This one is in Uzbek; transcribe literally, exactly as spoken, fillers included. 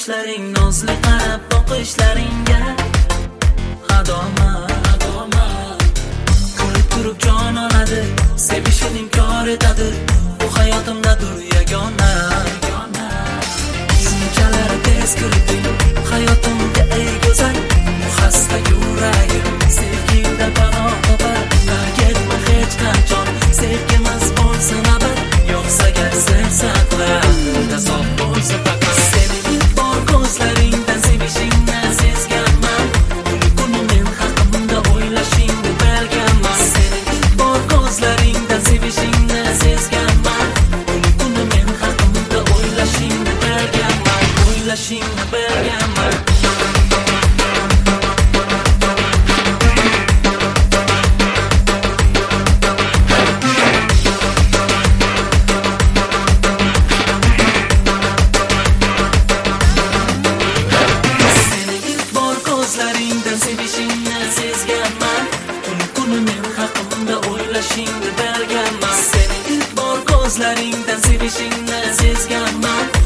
yoshlaring, nozli qarab boqishlaringga hadomat, hadomat. Ko'rib turib jon oladi, sevishini inkor etadi, bu hayotimdadir yagona, yagona. Shunchalar tez kirding hayotimga ey go'zal, bu xasta yuragim sevgingda panoh topar. Ketma hech qachon, sevgimiz bo'lsin abad, yo'qsa gar sir saqla, da sof bo'lsa faqat. Sening bor ko'zlaringdan sevishingni sezganman, kuni kuni men haqimda o'ylashingni bilganman. Sening bor ko'zlaringdan sevishingni sezganman, kuni kuni men haqimda o'ylashingni bilganman, o'ylashingni bilganman. Ko'zlaringdan sevishingni sezganman, kuni kuni men haqimda o'ylashingni bilganman. Sening ilk bor ko'zlaringdan sevishingni sezganman,